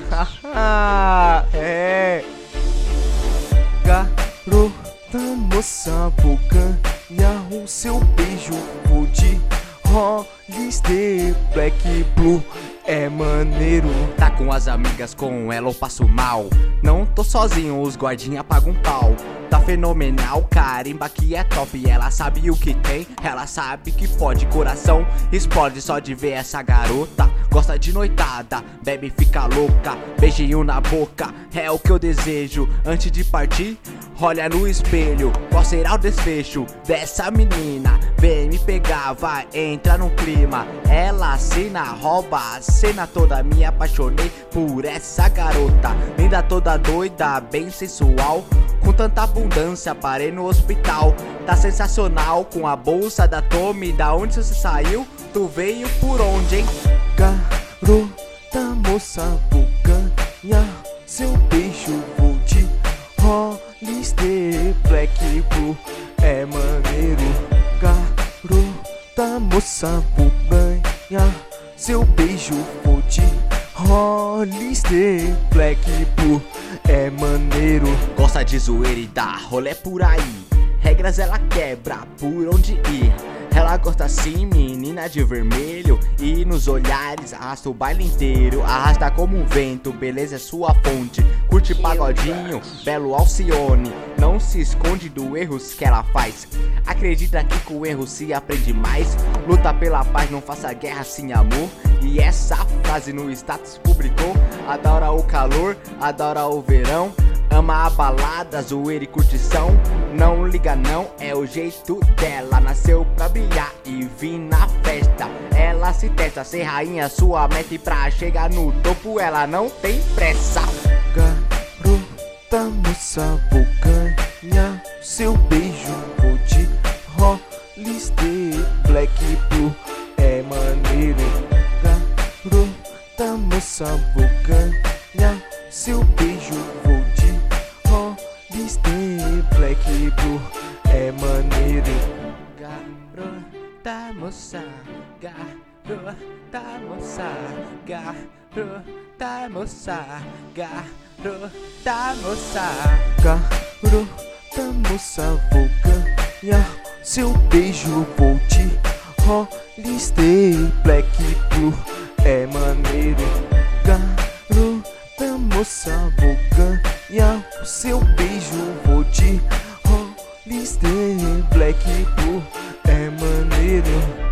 É. Garota, moça, vou ganhar o seu beijo. Vou de Hollister, Black Blue, é maneiro. Tá com as amigas, com ela eu passo mal. Não tô sozinho, os guardinha pagam um pau. Tá fenomenal, carimba que é top. Ela sabe o que tem, ela sabe que pode. Coração explode só de ver essa garota. Gosta de noitada, bebe e fica louca. Beijinho na boca, é o que eu desejo. Antes de partir, olha no espelho. Qual será o desfecho dessa menina? Vem me pegar, vai entrar no clima. Ela assina, rouba a cena toda. Me apaixonei por essa garota. Linda, toda doida, bem sensual. Com tanta abundância, parei no hospital. Tá sensacional, com a bolsa da Tommy. Da onde você saiu? Tu veio por onde, hein? Garota, moça, vou ganhar seu beijo. Vou de Hollister, Black Blue, é maneiro. Garota, moça, vou ganhar seu beijo. Vou de Hollister, Black Blue, é maneiro. Gosta de zoeira e dá rolê por aí. Regras ela quebra por onde ir. Ela gosta assim, menina de vermelho. E nos olhares arrasta o baile inteiro. Arrasta como um vento, beleza é sua fonte. Curte pagodinho, belo Alcione. Não se esconde dos erros que ela faz. Acredita que com o erro se aprende mais. Luta pela paz, não faça guerra sem amor. E essa frase no status publicou. Adora o calor, adora o verão. Ama a balada, zoeira e curtição. Não liga não, é o jeito dela. Nasceu pra brilhar e vir na festa. Ela se testa, ser rainha, sua meta. E pra chegar no topo ela não tem pressa. Garota, moça, vou ganhar seu beijo. Vou de Hollister, Black Blue, é maneiro. Garota, moça, vou ganhar seu beijo. Vou de Hollister, Black Blue, é maneiro. Garota, moça, garota, moça, garota, moça, garota, moça. Garota, moça, vou ganhar seu beijo. Vou de Hollister, Black Blue, é maneiro. Garota, moça, vou ganhar o seu beijo. Vou de Hollister, Black Blue, é maneiro.